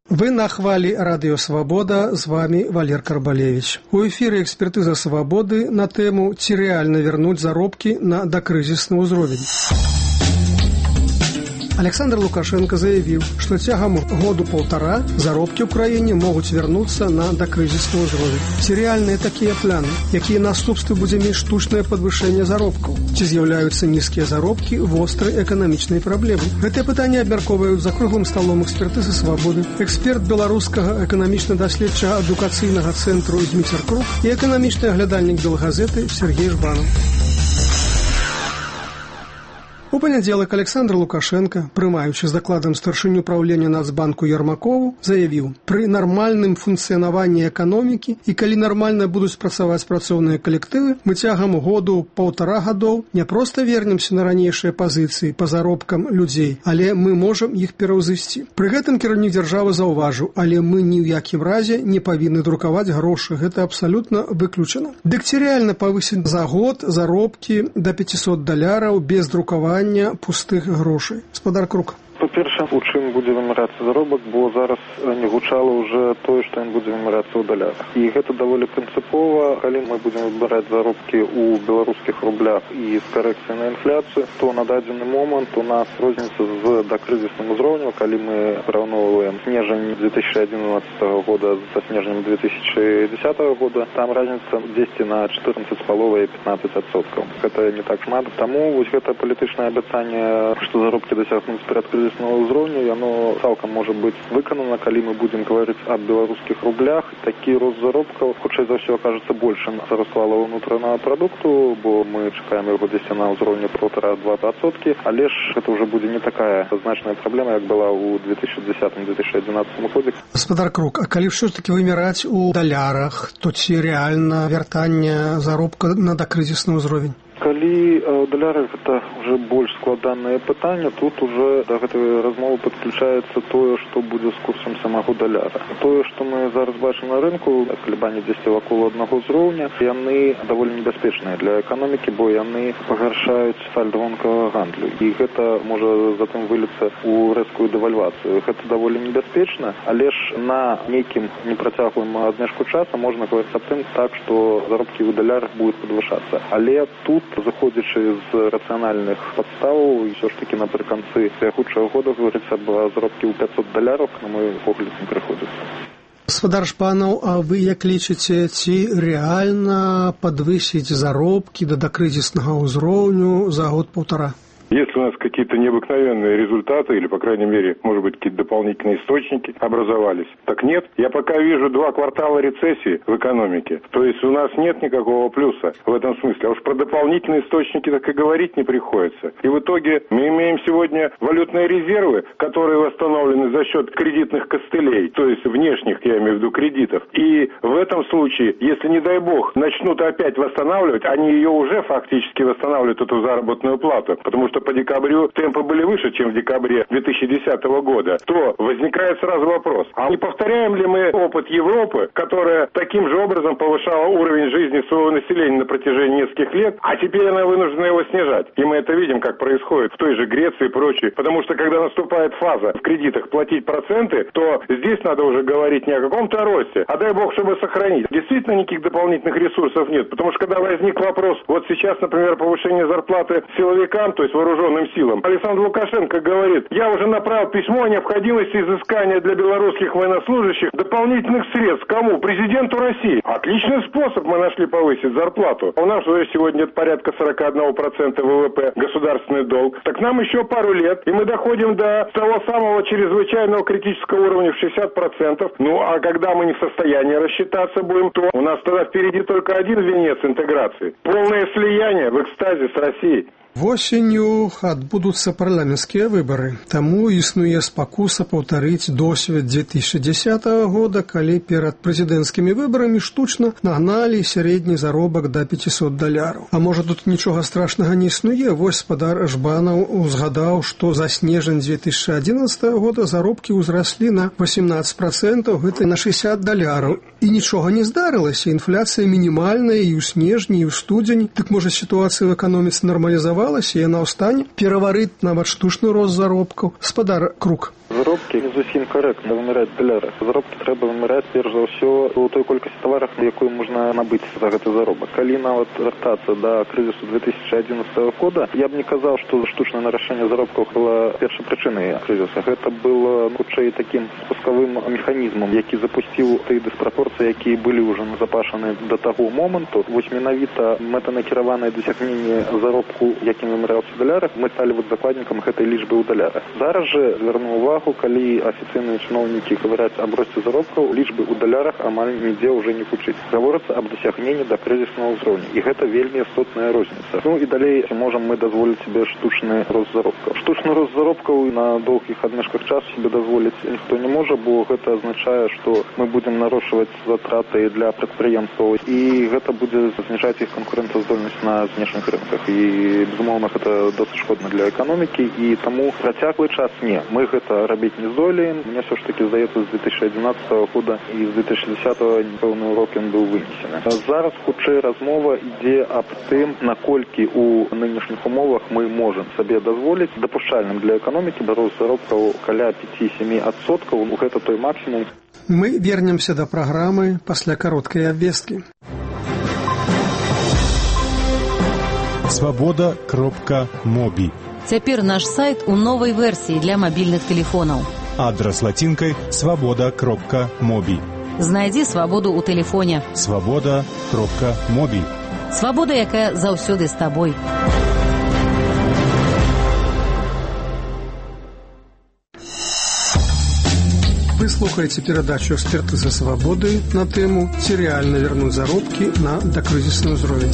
Вы на хвалі Радио Свобода, з вами Валер Карбалевич. У эфире «Экспертиза свободы» на тему «Ці реально вернуть заробки на докризисный уровень». Александр Лукашенко заявил, что тягом году-полтора заробки в краине могут вернуться на докризисный уровень. Ці реальные такие планы, какие наступствы будут иметь штучное подвышение заробков? Ці з'являются низкие заробки в острой экономичной проблемы? Это питание обмярковывают за круглым столом экспертизы свободы, эксперт белорусского экономично-доследчего адукаційного центру Дмитрий Круг и экономичный оглядальник Белгазеты Сергей Жбанов. У панядзелак Александр Лукашенко, прымаючы з дакладам старшыню праўлення Нацбанку Ярмакову, заявіў: «Пры нармальным функцыянаванні эканомікі і калі нармальна будуць працаваць працоўныя калектывы, мы цягам году-паўтара гадоў не проста вернемся на ранейшыя пазіцыі па заробкам людзей, але мы можам іх пераўзысці». Пры гэтым кіраўнік дзяржавы заўважыў: «Але мы ні ў якім разе не павінны друкаваць грошы, гэта абсалютна выключана». Дык ці рэальна павысіць за год заробкі да $500 без друкавання пустых грошей? Спадар Круг. Па-першае, у чым будзе вымарацца заробак, бо зараз не гучала ўжо тое, што ён будзе вымарацца ў далярах. І гэта даволі прынцыпова. Калі мы будзем выбіраць заробкі ў беларускіх рублях і з карэкцыяй на інфляцыю, то на дадзены момант у нас розніца з дакрызісным узроўнем, калі мы параўноўваем снежань 2011 года са снежнем 2010 года, там разніца дзесьці на 14,5-15%. Гэта не так шмат. Таму вось гэта палітычнае абяцанне, што заробкі дасягнуць перад ўзроўню, яно цалкам можа быць выканана, калі мы будзем гаварыць аб беларускіх рублях. Такі рост заробкаў, хутчэй за ўсё, акажацца большым за расклада ўнутранага прадукту, бо мы чакаем яго дзесьці на ўзроўні 1,5-2%, але ж гэта ўжо будзе не такая значная праблема, як была ў 2010-2011 годзе. Гаспадар Круг, а калі ўсё ж такі вымяраць у далярах, то ці рэальна вяртанне заробка на дакрызісны ўзровень? Калі ў далярах гэта ўжо больш складанае пытанне, тут уже да гэтай размовы падключаецца тое, што будзе з курсам самого даляра. Тое, што мы зараз бачым на рынку, калебанні дзесьці вакол аднаго ўзроўня, яны даволі небяспечныя для эканомікі, бо яны пагаршаюць сальда вонкавага гандлю. І гэта можа затым выліцца ў рэзкую дэвальвацыю. Гэта даволі небяспечна, але ж на нейкім непрацяглым адмежку часу можна гаварыць аб тым так, што заробкі ў далярах будуць падвышацца. Але тут, заходзячы з рацыянальных падставаў, і ўсё ж такі напрыканцы бягучага года гаварыць аб заробкі ў $500, на мой погляд, не прыходзіцца. Гаспадар Жбанов, а вы як лічыце, ці рэальна падвысіць заробкі да дакрызіснага ўзроўню за год-паўтара? Если у нас какие-то необыкновенные результаты, или, по крайней мере, может быть, какие-то дополнительные источники образовались, так нет. Я пока вижу 2 квартала рецессии в экономике. То есть у нас нет никакого плюса в этом смысле. А уж про дополнительные источники так и говорить не приходится. И в итоге мы имеем сегодня валютные резервы, которые восстановлены за счет кредитных костылей, то есть внешних, я имею в виду, кредитов. И в этом случае, если, не дай бог, начнут опять восстанавливать, они ее уже фактически восстанавливают, эту заработную плату, потому что по декабрю темпы были выше, чем в декабре 2010 года, то возникает сразу вопрос, а не повторяем ли мы опыт Европы, которая таким же образом повышала уровень жизни своего населения на протяжении нескольких лет, а теперь она вынуждена его снижать. И мы это видим, как происходит в той же Греции и прочее. Потому что когда наступает фаза в кредитах платить проценты, то здесь надо уже говорить не о каком-то росте, а дай бог, чтобы сохранить. Действительно никаких дополнительных ресурсов нет, потому что когда возник вопрос, вот сейчас, например, повышение зарплаты силовикам, то есть вооруженным силам. Александр Лукашенко говорит: я уже направил письмо о необходимости изыскания для белорусских военнослужащих дополнительных средств. Кому? Президенту России. Отличный способ мы нашли повысить зарплату. У нас уже сегодня порядка 41% ВВП государственный долг. Так нам еще пару лет, и мы доходим до того самого чрезвычайного критического уровня в 60%. Ну, а когда мы не в состоянии рассчитаться будем, то у нас тогда впереди только один венец интеграции. Полное слияние в экстазе с Россией. Восенню адбудуцца парламенцкія выбары, таму існуе спакуса паўтарыць досвед 2010 года, калі перад прэзідэнцкімі выбарамі штучна нагналі сярэдні заробак да $500. А можа, тут нічога страшнага не існуе? Вось спадар Жбанов узгадаў, што за снежань 2011 года заробкі ўзраслі на 18%, гэта на $60. І нічога не здарылася, інфляцыя мінімальная і ў снежні, і ў студзень. Дык, можа, сітуацыя в эканоміцы нармалізавалася? спадзявалася, яна ў стане пераварыць нават штучны рост заробкаў. Спадар Крук. Заробкі не зусім карэктна вымяраць далярах. Заробкі трэба вымяраць перш за ўсё у той колькасці таварах, якую можна набыць за гэты заробак. Калі нават вяртацца да крызісу 2011 года, я б не казаў, што штучнае нарашэнне заробкаў было першай прычынай крызіса. Гэта было хутчэй такім спускавым механізмам, які запусціў тыя дыспрапорцыі, якія былі ўжо назапашаны да таго моманту. Вось менавіта мэтанакіраванае дасягненне заробку, якім вымяраўся ў далярах, мы сталі закладнікам гэтай лічбы ў далярах. Зараз жа звярну увагу, калі афіцыйныя чыноўнікі гавараць аб росце заробкаў, лічбы ў далярах амаль нідзе ўжо не гучыць. Гаворыцца аб дасягненні да крызіснага ўзроўня. І гэта вельмі істотная розніца. Ну і далей можам мы дазволіць себе штучны рост заробкаў. Штучны рост заробкаў на доўгіх адмежках часу себе дазволіць ніхто не можа, бо гэта азначае, што мы будзем нарошчваць затраты для прадпрыемстваў, і гэта будзе зніжаць іх канкурэнцаздольнасць на знешніх рынках. І, безумоўна, гэта досыць шкодна для эканомікі, і таму працяглы час не. Мы гэта рабіць не здолеем. Мне все ж таки здаецца, з 2011 года і з 2010 пэўны урок ён быў вынесены. Зараз хутчэй размова ідзе аб тым, наколькі у нынешніх умовах мы можам сабе дазволіць дапушчальным для эканомікі рост заробкаў каля 5-7%. Гэта той максімум. Мы вернемся да праграмы пасля кароткай абвесткі. Свабода.моби. Цяпер наш сайт у новай версіі для мабільных тэлефонаў. Адрас лацінкай свабода.моби. Знайдзі свабоду ў тэлефоне. Свабода.моби. Свабода, якая заўсёды з табой. Вы слухаеце перадачу «Эксперты за свабоды» на тэму «Ці рэальна вернуць заробкі на дакрызісны ўзровень».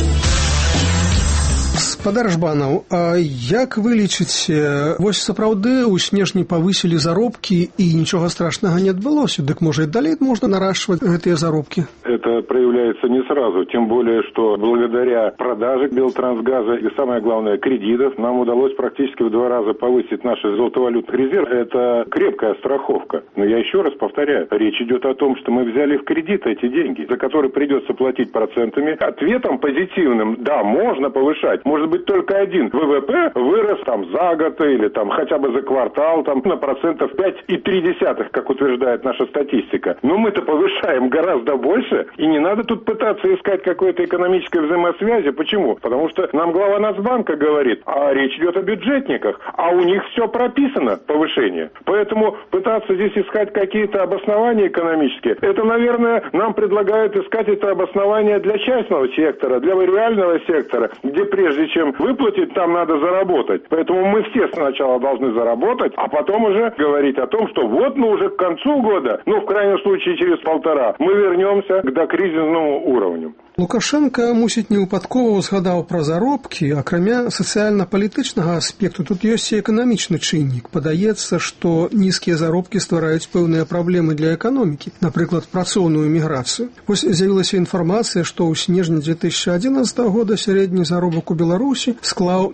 Спадар Жбанаў, а як вы лічыце, вось сапраўды ў снежні павысілі заробкі і нічога страшнага не адбылося, дык можа і далей можна наращивать гэтыя заробкі? Это проявляется не сразу, тем более, что благодаря продаже Белтрансгаза и, самое главное, кредитов, нам удалось практически в 2 раза повысить наш золотовалютный резерв. Это крепкая страховка. Но я еще раз повторяю, речь идет о том, что мы взяли в кредит эти деньги, за которые придется платить процентами. Ответом позитивным, да, можно повышать. Может быть, только один. ВВП вырос там за год или там хотя бы за квартал там на 5,3%, как утверждает наша статистика. Но мы-то повышаем гораздо больше, и не надо тут пытаться искать какой-то экономической взаимосвязи. Почему? Потому что нам глава Нацбанка говорит, а речь идет о бюджетниках, а у них все прописано, повышение. Поэтому пытаться здесь искать какие-то обоснования экономические, это, наверное, нам предлагают искать это обоснование для частного сектора, для реального сектора, где прежде чем выплатить, там надо заработать. Поэтому мы все сначала должны заработать, а потом уже говорить о том, что вот мы уже к концу года, ну, в крайнем случае через 1,5, мы вернемся к докризисному уровню. Лукашенко, мусіць, не выпадкова згадаў пра заробкі, акрамя сацыяльна-палітычнага аспекту, тут ёсць і эканамічны чыннік. Падаецца, што нізкія заробкі ствараюць пэўныя праблемы для эканомікі, напрыклад, працоўную міграцыю. Вось з'явілася інфармацыя, што ў снежні 2011 года сярэдні заробак у Беларусі склаў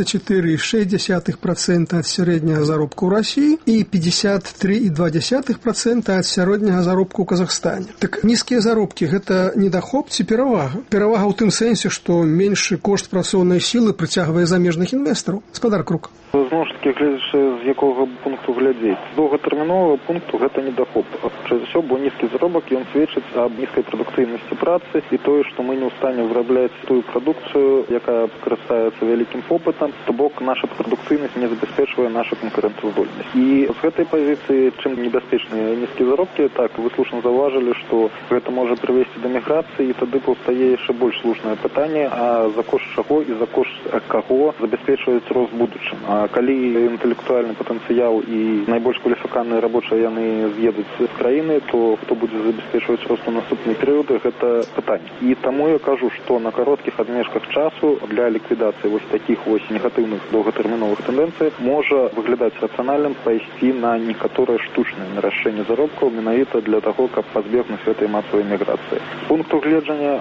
34,6% ад сярэдняга заробку ў Расіі і 53,2% ад сярэдняга заробку ў Казахстане. Так нізкія заробкі – гэта недахоп ці перавага? Перавага ў тым сэнсе, што меншы кошт працоўнай сілы прыцягвае замежных інвестараў. Спадар Крук. Зноў ж такі, глядзячы, з якога пункту глядзець. З доўгатэрміновага пункту гэта недахоп. Прежде ўсё, бо нізкі заробак, ён сведчыць аб нізкай прадуктыўнасці працы і тое, што мы не ў стане вырабляць тую прадукцыю, якая карыстаецца вялікім попытам, то бок наша прадуктыўнасць не забяспечвае нашу канкурэнцаздольнасць. І з гэтай пазіцыі, чым небяспечныя нізкія заробкі, так, вы слушна заўважылі, што гэта можа прывесці да міграцыі, і тады паўстае яшчэ больш слушнае пытанне, а за кошт чаго і за кошт каго забяспечваюць рост будучым. Калі інтэлектуальны патэнцыял і найбольш кваліфіканыя рабочыя яны з'едуць з краіны, то хто будзе забяспечваць рост у наступныя перыяды, гэта пытанне. І таму я кажу, што на кароткіх адмежках часу для ліквідацыі вось такіх вось негатыўных доўгатэрміновых тэндэнцый можа выглядаць рацыянальным пайсці на некаторае штучнае нарашэнне заробкаў менавіта для таго, каб пазбегнуць гэтай масавай міграцыі. З пункту гледжання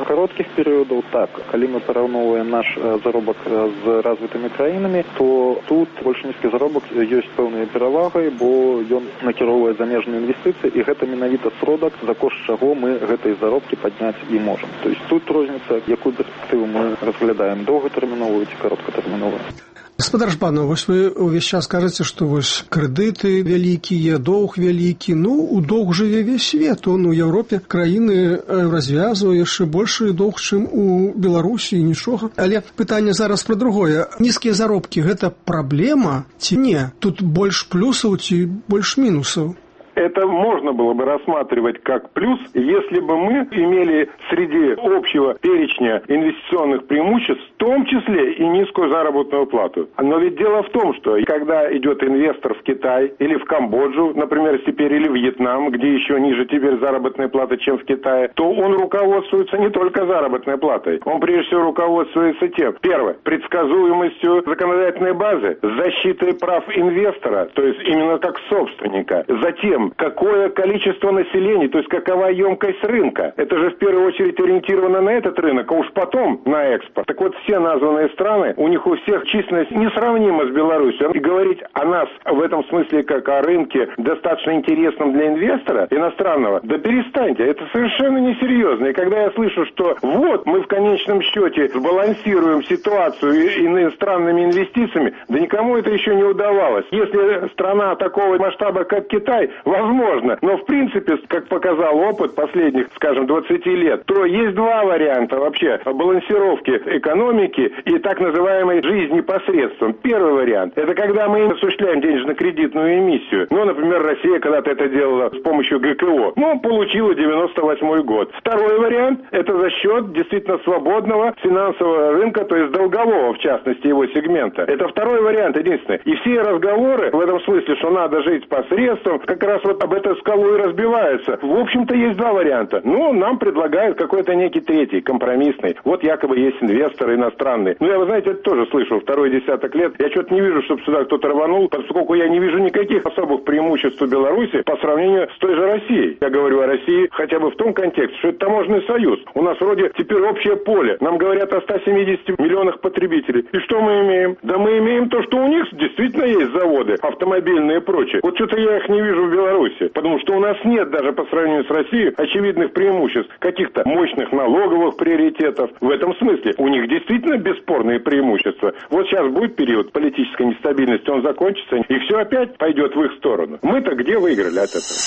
кароткіх перыядаў так. Калі мы параўноўваем наш заробак з развітымі краінамі, то тут больш нізкі заробак ёсць пэўнай перавагай, бо ён накіроўвае замежныя інвестыцыі, і гэта менавіта сродак, за кошт чаго мы гэтыя заробкі падняць і можам. То есть тут розніца, якую перспектыву мы разглядаем, доўгатэрміновую ці кароткатэрміновую. Гаспадар Жбанов, вось вы ўвесь час кажаце, што вось крэдыты вялікія, доўг вялікі, у доўг жыве весь свет, у Еўропе краіны развязваюць яшчэ большы доўг, чым у Беларусі, і нічога. Але пытанне зараз пра другое. Нізкія заробкі – гэта праблема ці не? Тут больш плюсаў ці больш мінусаў? Это можно было бы рассматривать как плюс, если бы мы имели среди общего перечня инвестиционных преимуществ в том числе и низкую заработную плату. Но ведь дело в том, что когда идет инвестор в Китай или в Камбоджу, например, теперь, или в Вьетнам, где еще ниже теперь заработная плата, чем в Китае, то он руководствуется не только заработной платой. Он прежде всего руководствуется тем, первое, предсказуемостью законодательной базы, защитой прав инвестора, то есть именно как собственника. Затем, какое количество населения, то есть какова емкость рынка. Это же в первую очередь ориентировано на этот рынок, а уж потом на экспорт. Так вот, все названные страны, у них у всех численность несравнима с Беларусью. И говорить о нас в этом смысле как о рынке достаточно интересном для инвестора иностранного, да перестаньте, это совершенно несерьезно. И когда я слышу, что вот мы в конечном счете сбалансируем ситуацию иностранными инвестициями, да никому это еще не удавалось. Если страна такого масштаба, как Китай, возможно, но в принципе, как показал опыт последних, скажем, 20 лет, то есть два варианта вообще балансировки экономики и так называемой жизни посредством. Первый вариант – это когда мы осуществляем денежно-кредитную эмиссию. Например, Россия когда-то это делала с помощью ГКО. Получила 98 год. Второй вариант – это за счет действительно свободного финансового рынка, то есть долгового, в частности, его сегмента. Это второй вариант, единственный. И все разговоры в этом смысле, что надо жить посредством, как раз вот об эту скалу и разбиваются. В общем-то, есть два варианта. Нам предлагают какой-то некий третий, компромиссный. Вот якобы есть инвесторы иностранные. Я, вы знаете, это тоже слышу второй десяток лет. Я что-то не вижу, чтобы сюда кто-то рванул, поскольку я не вижу никаких особых преимуществ у Беларуси по сравнению с той же Россией. Я говорю о России хотя бы в том контексте, что это таможенный союз. У нас вроде теперь общее поле. Нам говорят о 170 миллионах потребителей. И что мы имеем? Да мы имеем то, что у них действительно есть заводы автомобильные и прочее. Вот что-то я их не вижу в Беларуси. Потому что у нас нет даже по сравнению с Россией очевидных преимуществ, каких-то мощных налоговых приоритетов. В этом смысле у них действительно бесспорные преимущества. Вот сейчас будет период политической нестабильности, он закончится, и все опять пойдет в их сторону. Мы-то где выиграли от этого?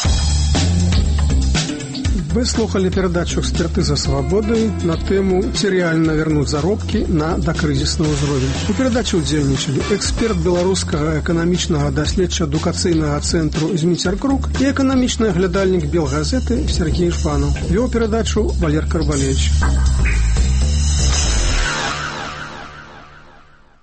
Вы слухали перадачу «Экспертыза свабоды» на тему «Ці рэальна вернуць заробкі на дакрызісны ўзровень». У перадачы ўдзельнічалі эксперт беларускага эканамічнага даследча-адукацыйнага цэнтру «Зміцер Крук» і эканамічны аглядальнік «Белгазеты» Сергей Жбанов. Вёў перадачу Валер Карбалевич.